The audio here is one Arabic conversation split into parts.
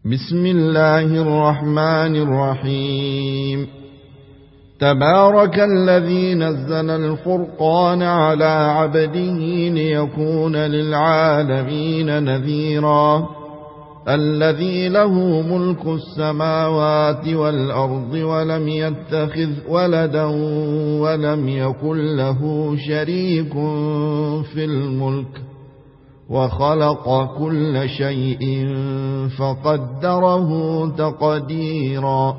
بسم الله الرحمن الرحيم. تبارك الذي نزل الفرقان على عبده ليكون للعالمين نذيرا. الذي له ملك السماوات والأرض ولم يتخذ ولدا ولم يكن له شريك في الملك وخلق كل شيء فقدره تقديرا.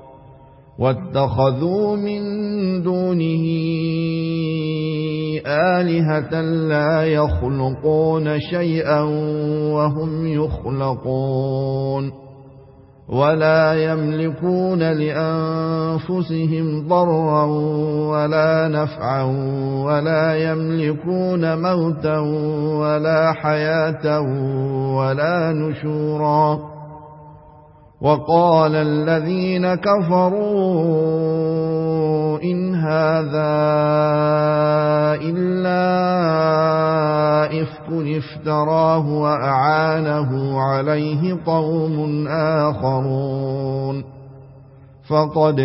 واتخذوا من دونه آلهة لا يخلقون شيئا وهم يخلقون ولا يملكون لأنفسهم ضرا ولا نفعا ولا يملكون موتا ولا حياة ولا نشورا. وقال الذين كفروا إن هذا إلا إفك افتراه وأعانه عليه قوم آخرون فقد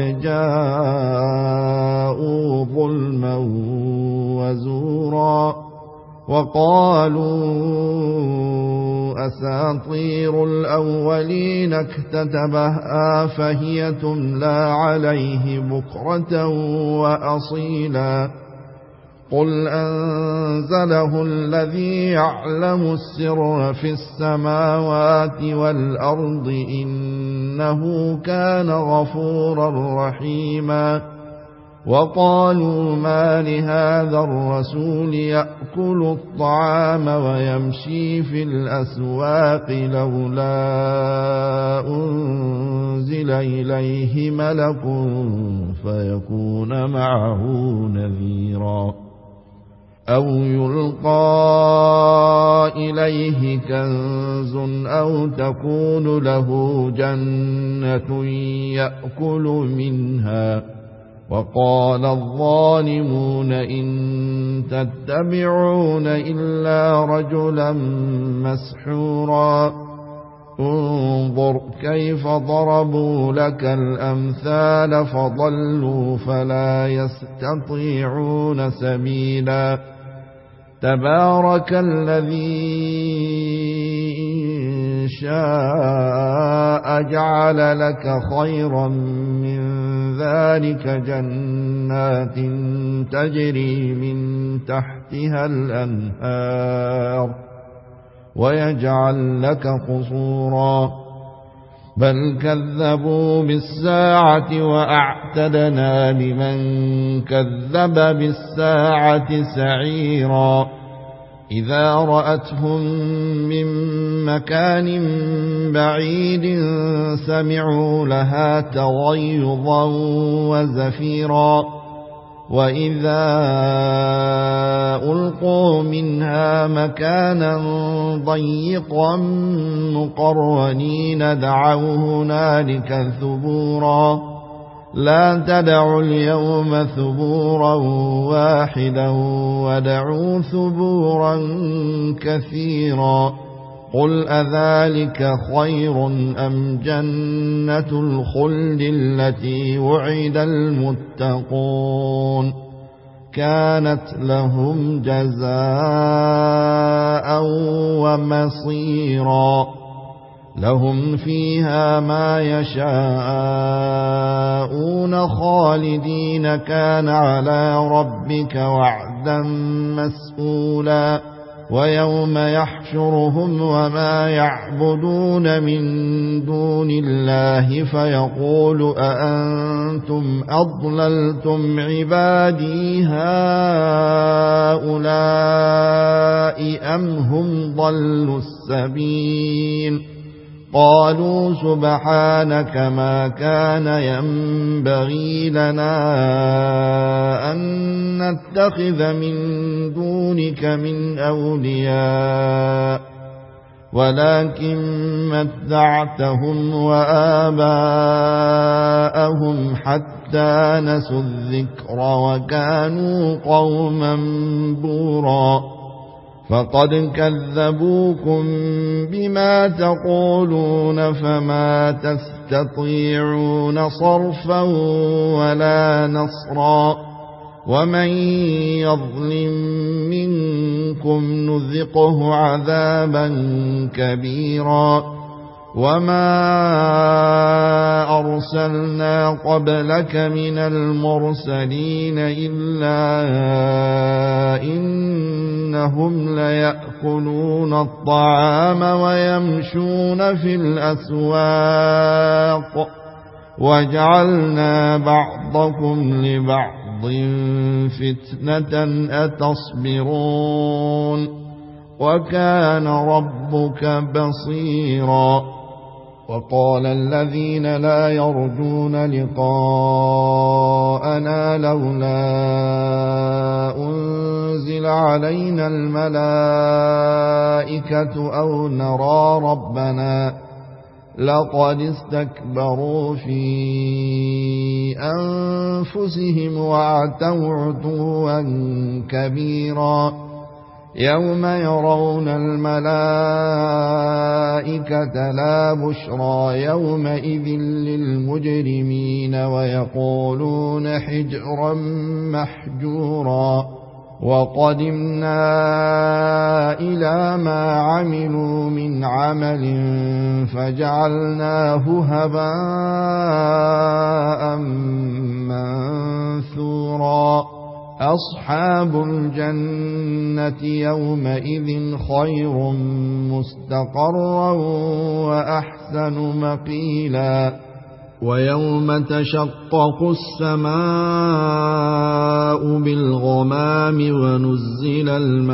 جاءوا ظلما وزورا. وقالوا أساطير الأولين اكتتبها فهي تملى عليه بكرة وأصيلا. قل أنزله الذي يعلم السر في السماوات والأرض إنه كان غفورا رحيما. وقالوا ما لهذا الرسول يأكل الطعام ويمشي في الأسواق لولا أنزل إليه ملك فيكون معه نذيرا. أو يلقى إليه كنز أو تكون له جنة يأكل منها. وقال الظالمون إن تتبعون إلا رجلا مسحورا. انظر كيف ضربوا لك الأمثال فضلوا فلا يستطيعون سبيلا. تبارك الذي إن شاء جعل لك خيرا من ذلك جنات تجري من تحتها الأنهار ويجعل لك قصورا. بل كذبوا بالساعة وأعتدنا لمن كذب بالساعة سعيرا. إذا رأتهم من مكان بعيد سمعوا لها تغيظا وزفيرا. وإذا ألقوا منها مكانا ضيقا مقرنين دعوا هنالك ثبورا. لا تدعوا اليوم ثبورا واحدا ودعوا ثبورا كثيرا. قل أذلك خير أم جنة الخلد التي وعد المتقون كانت لهم جزاء ومصيرا. لهم فيها ما يشاءون خالدين كان على ربك وعدا مسئولا. ويوم يحشرهم وما يعبدون من دون الله فيقول أأنتم أضللتم عبادي هؤلاء أم هم ضلوا السبيل. قالوا سبحانك ما كان ينبغي لنا أن نتخذ من دونك من أولياء ولكن متعتهم وآباءهم حتى نسوا الذكر وكانوا قوما بورا. فقد كذبوكم بما تقولون فما تستطيعون صرفا ولا نصرا ومن يظلم منكم نذقه عذابا كبيرا وما أرسلنا قبلك من المرسلين إلا إنهم ليأكلون الطعام ويمشون في الأسواق وجعلنا بعضكم لبعض فتنة أتصبرون وكان ربك بصيرا وقال الذين لا يرجون لقاءنا لولا أنزل علينا الملائكة أو نرى ربنا لقد استكبروا في أنفسهم وعتوا عتوا كبيرا يوم يرون الملائكة لا بشرى يومئذ للمجرمين ويقولون حجرا محجورا وقدمنا إلى ما عملوا من عمل فجعلناه هباء منثورا أصحاب الجنة يومئذ خير مستقرا وأحسن مقيلا ويوم تشقق السماء بالغمام ونزل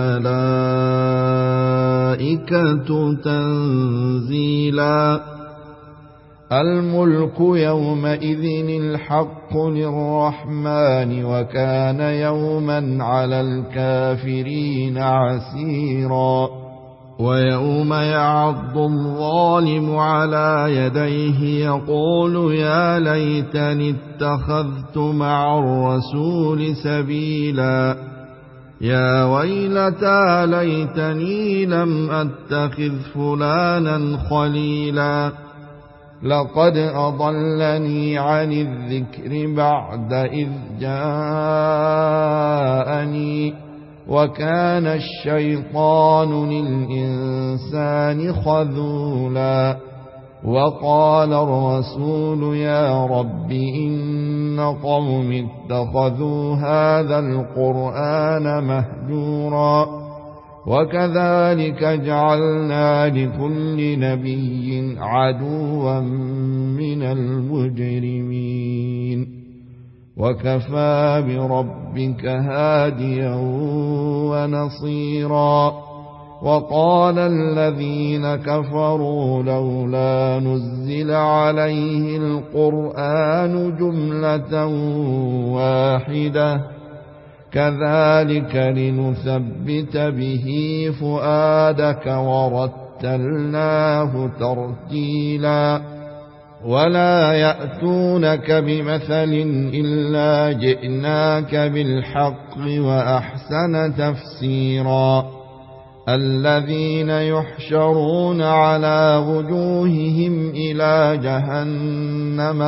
الملائكة تنزيلا الملك يومئذ الحق للرحمن وكان يوما على الكافرين عسيرا ويوم يعض الظالم على يديه يقول يا ليتني اتخذت مع الرسول سبيلا يا ويلتى ليتني لم أتخذ فلانا خليلا لقد أضلني عن الذكر بعد إذ جاءني وكان الشيطان للإنسان خذولا وقال الرسول يا رب إن قوم اتخذوا هذا القرآن مهجورا وكذلك جعلنا لكل نبي عدوا من المجرمين وكفى بربك هاديا ونصيرا وقال الذين كفروا لولا نزل عليه القرآن جملة واحدة كذلك لنثبت به فؤادك ورتلناه ترتيلا ولا يأتونك بمثل إلا جئناك بالحق وأحسن تفسيرا الذين يحشرون على وجوههم إلى جهنم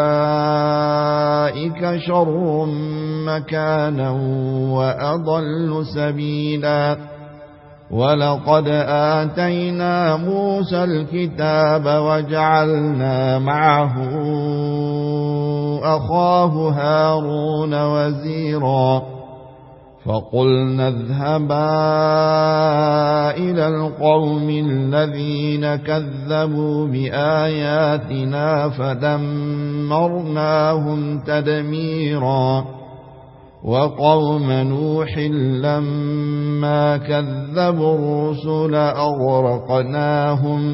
أولئك شر مكانا وأضل سبيلا ولقد آتينا موسى الكتاب وجعلنا معه أخاه هارون وزيرا فقلنا اذهبا إلى القوم الذين كذبوا بآياتنا فدمرناهم تدميرا وقوم نوح لما كذبوا الرسل أغرقناهم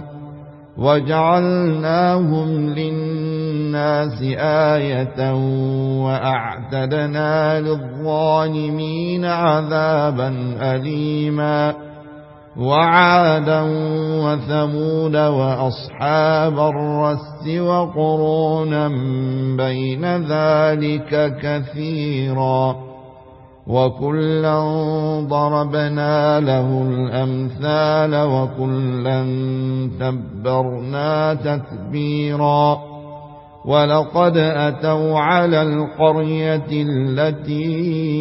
وجعلناهم للناس آية وأعتدنا للظالمين عذابا أليما وعادا وثمود وأصحاب الرس وقرونا بين ذلك كثيرا وكلا ضربنا له الأمثال وكلا تبرنا تتبيرا ولقد أتوا على القرية التي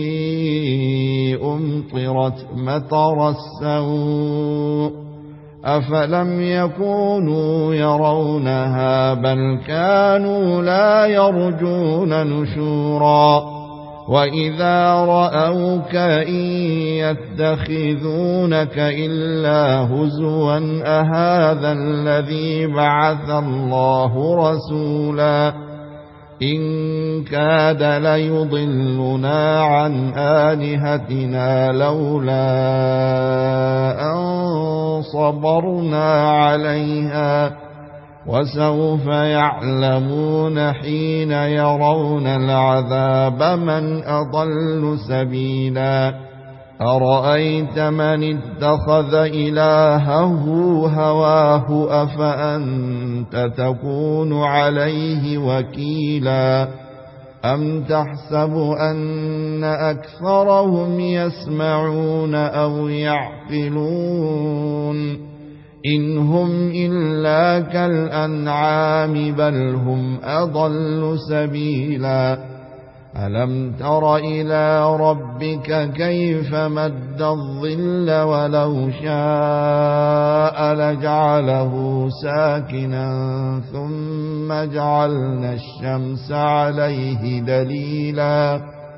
أمطرت مطر السوء أفلم يكونوا يرونها بل كانوا لا يرجون نشورا وإذا رأوك إن يتخذونك إلا هزوا أهذا الذي بعث الله رسولا إن كاد ليضلنا عن آلهتنا لولا أن صبرنا عليها وسوف يعلمون حين يرون العذاب من أضل سبيلا أرأيت من اتخذ إلهه هواه أفأنت تكون عليه وكيلا أم تحسب أن أكثرهم يسمعون أو يعقلون إن هم إلا كالأنعام بل هم أضل سبيلا ألم تر إلى ربك كيف مد الظل ولو شاء لجعله ساكنا ثم جعلنا الشمس عليه دليلا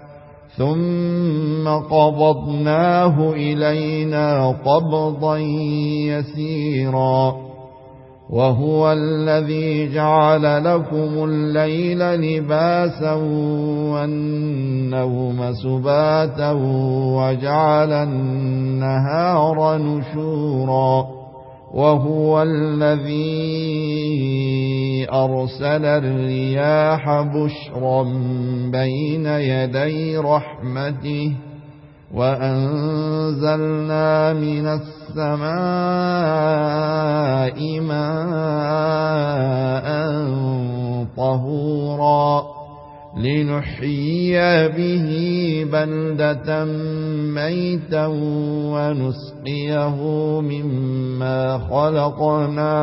ثم قبضناه إلينا قبضا يسيرا وهو الذي جعل لكم الليل لباسا والنوم سباتا وجعل النهار نشورا وهو الذي أرسل الرياح بشرا بين يدي رحمته وأنزلنا من السماء ماء طهورا لنحيي به بلدة ميتا ونسقيه مما خلقنا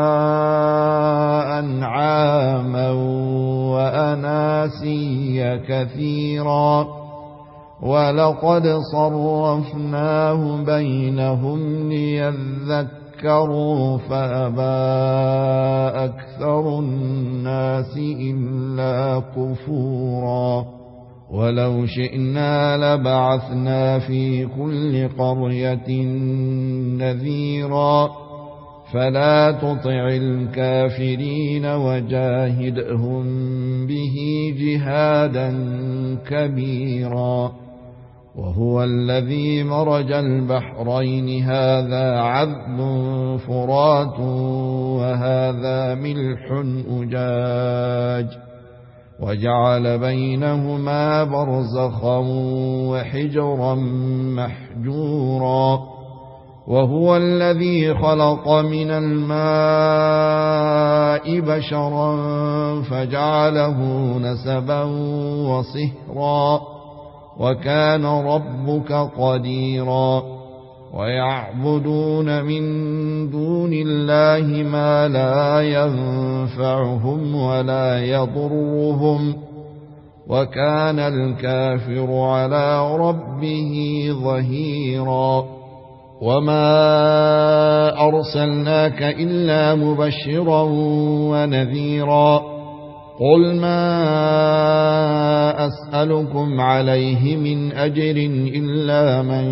أنعاما وأناسيا كثيرا ولقد صرفناه بينهم ليذكروا فأبى أكثر الناس إلا كفورا ولو شئنا لبعثنا في كل قرية نذيرا فلا تطع الكافرين وجاهدهم به جهادا كبيرا وهو الذي مرج البحرين هذا عذب فرات وهذا ملح أجاج وجعل بينهما برزخا وحجرا محجورا وهو الذي خلق من الماء بشرا فجعله نسبا وصهرا وكان ربك قديرا ويعبدون من دون الله ما لا ينفعهم ولا يضرهم وكان الكافر على ربه ظهيرا وما أرسلناك إلا مبشرا ونذيرا قل ما أسألكم عليه من أجر إلا من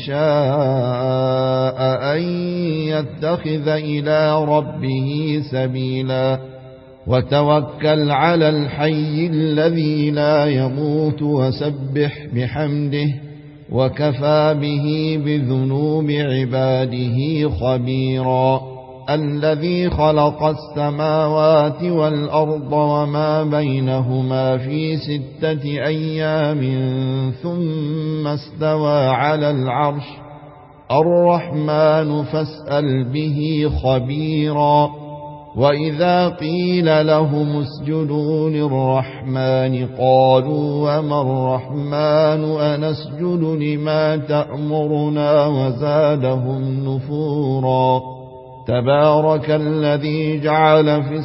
شاء أن يتخذ إلى ربه سبيلا وتوكل على الحي الذي لا يموت وسبح بحمده وكفى به بذنوب عباده خبيرا الذي خلق السماوات والأرض وما بينهما في 6 أيام ثم استوى على العرش الرحمن فاسأل به خبيرا وإذا قيل لهم اسجدوا للرحمن قالوا وما الرحمن أنسجد لما تأمرنا وزادهم نفورا تبارك الذي جعل في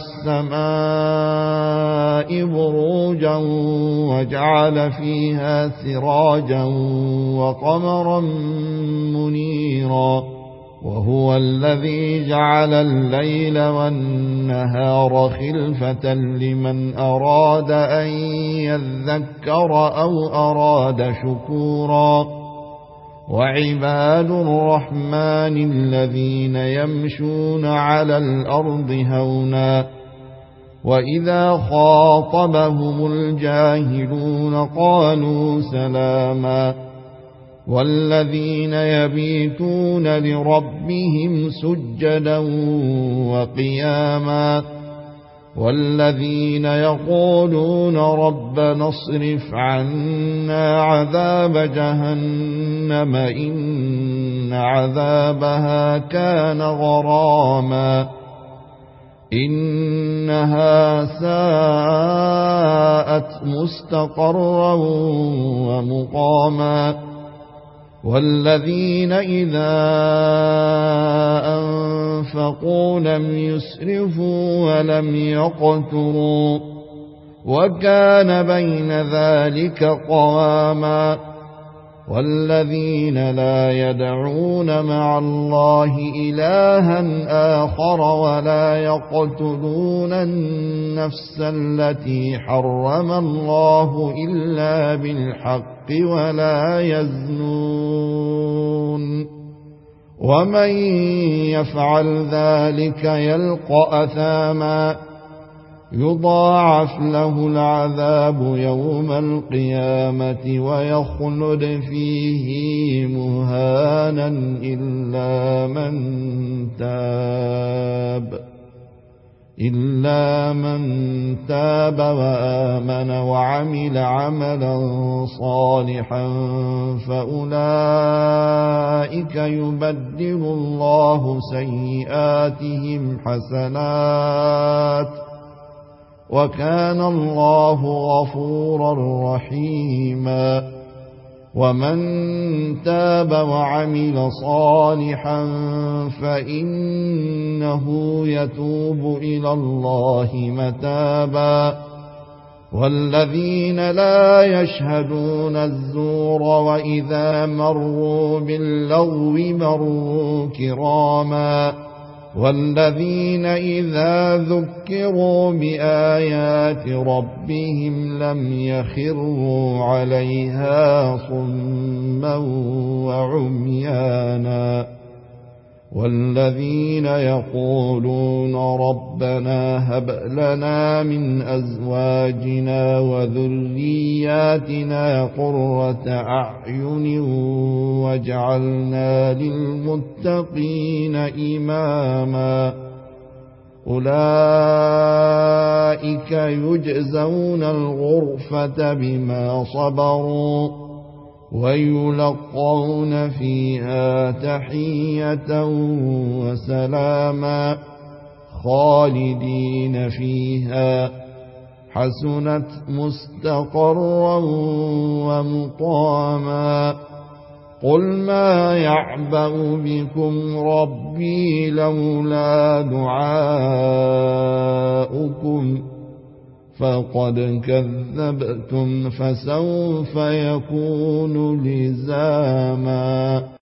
السماء بروجا وجعل فيها سراجا وقمرا منيرا وهو الذي جعل الليل والنهار خلفة لمن أراد أن يذكر أو أراد شكورا وعباد الرحمن الذين يمشون على الأرض هونا وإذا خاطبهم الجاهلون قالوا سلاما والذين يبيتون لربهم سجدا وقياما والذين يقولون ربنا اصرف عنا عذاب جهنم إن عذابها كان غراما إنها ساءت مستقرا ومقاما والذين إذا أنفقوا لم يسرفوا ولم يقتروا وكان بين ذلك قواما والذين لا يدعون مع الله إلها آخر ولا يقتلون النفس التي حرم الله إلا بالحق ولا يزنون ومن يفعل ذلك يلقى أثاما يضاعف له العذاب يوم القيامة ويخلد فيه مهانا إلا من تاب وآمن وعمل عملا صالحا فأولئك يبدل الله سيئاتهم حسنات وكان الله غفورا رحيما ومن تاب وعمل صالحا فإنه يتوب إلى الله متابا والذين لا يشهدون الزور وإذا مروا باللغو مروا كراما والذين إذا ذكروا بآيات ربهم لم يخروا عليها صما وعميانا والذين يقولون ربنا هب لنا من أزواجنا وذرياتنا قرة أعين واجعلنا للمتقين إماما أولئك يجزون الغرفة بما صبروا ويلقون فيها تحية وسلاما خالدين فيها حسنت مستقرا ومقاما قل ما يعبأ بكم ربي لولا دعاؤكم فقد كذبتم فسوف يكون لزاما